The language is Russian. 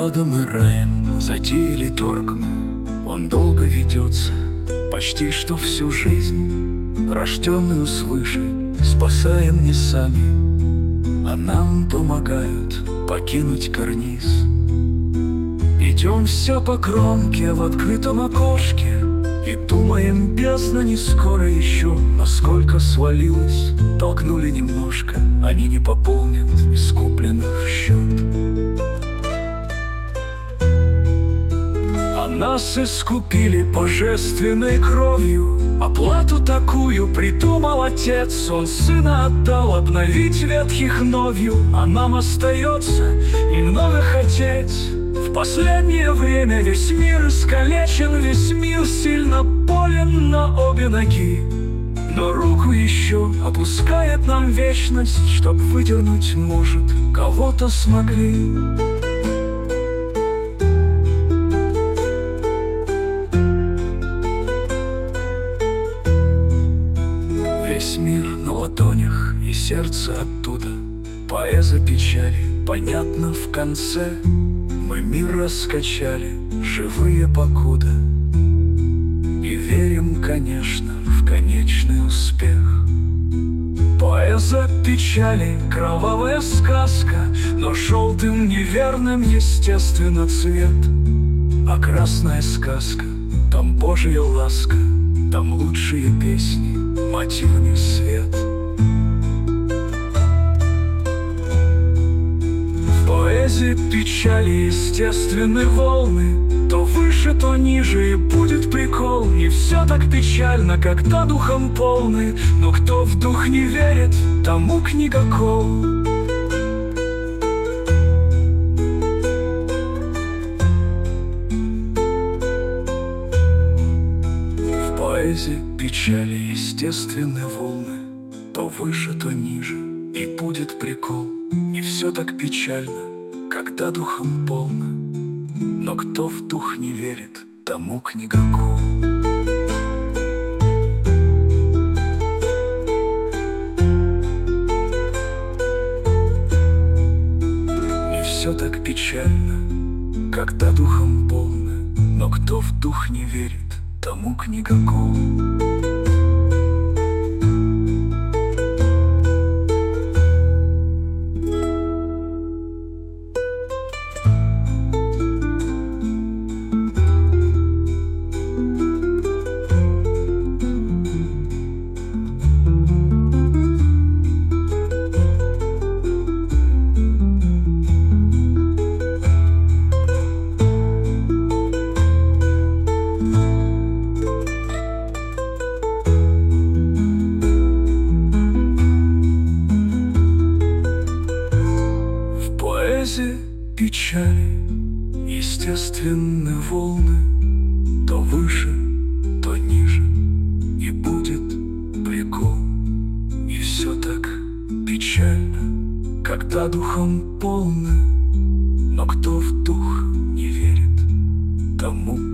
Содом и раем затеяли торг. Он долго ведется, почти что всю жизнь, рожденную свыше, спасаем не сами, а нам помогают покинуть карниз. Идем все по кромке в открытом окошке и думаем, бездна не скоро еще, насколько свалилось, толкнули немножко, они не пополнят искупленных счет. А нас искупили божественной кровью, оплату такую придумал Отец. Он Сына отдал обновить ветхих новью, а нам остается немного хотеть. В последнее время весь мир искалечен, весь мир сильно болен на обе ноги, но руку еще опускает нам вечность, чтоб выдернуть, может, кого-то смогли. Весь мир на ладонях и сердце оттуда, поэза печали, понятно в конце. Мы мир раскачали, живые покуда, и верим, конечно, в конечный успех. Поэза печали, кровавая сказка, но желтым неверным естественно цвет. А красная сказка, там Божья ласка, там лучшие песни, мотивный свет. Печали естественны волны, то выше, то ниже, и будет прикол. Не все так печально, когда духом полны, но кто в дух не верит, тому книга кол. В поэзии печали естественны волны, то выше, то ниже, и будет прикол. Не все так печально, когда духом полно, но кто в дух не верит, тому книга кол. Не все так печально, когда духом полно, но кто в дух не верит, тому книга кол. Печали, естественны волны, то выше, то ниже, и будет прикол. И все так печально, когда духом полно, но кто в дух не верит, тому